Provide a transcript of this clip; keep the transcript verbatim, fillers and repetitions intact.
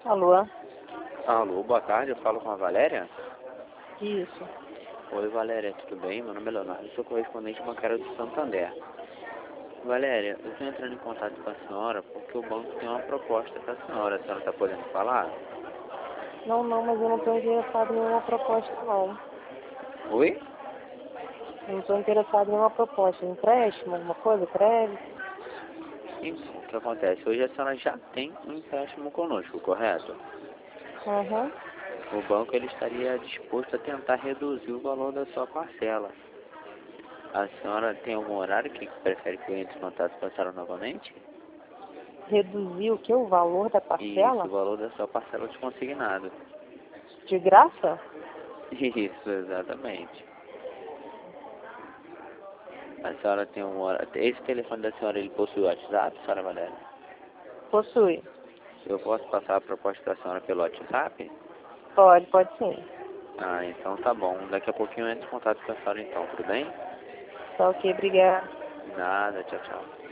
Alô? Alô, boa tarde, eu falo com a Valéria? Isso. Oi, Valéria, tudo bem? Meu nome é Leonardo, sou correspondente bancário do Santander. Valéria, eu estou entrando em contato com a senhora porque o banco tem uma proposta para a senhora. A senhora está podendo falar? Não, não, mas eu não estou interessado em nenhuma proposta, não. Oi? Eu não estou interessado em nenhuma proposta. Empréstimo, alguma coisa, crédito? Então, o que acontece? Hoje a senhora já tem um empréstimo conosco, correto? Uhum. O banco ele estaria disposto a tentar reduzir o valor da sua parcela. A senhora tem algum horário que prefere que eu entre em contato com a senhora novamente? Reduzir o que? O valor da Isso, o parcela? valor da sua parcela de consignado. De graça? Isso, exatamente. A senhora tem um hora... Esse telefone da senhora, ele possui WhatsApp, senhora Valéria? Possui. Eu posso passar a proposta da senhora pelo WhatsApp? Pode, pode sim. Ah, então tá bom. Daqui a pouquinho eu entro em contato com a senhora então, tudo bem? Tá ok, obrigada. Nada, tchau, tchau.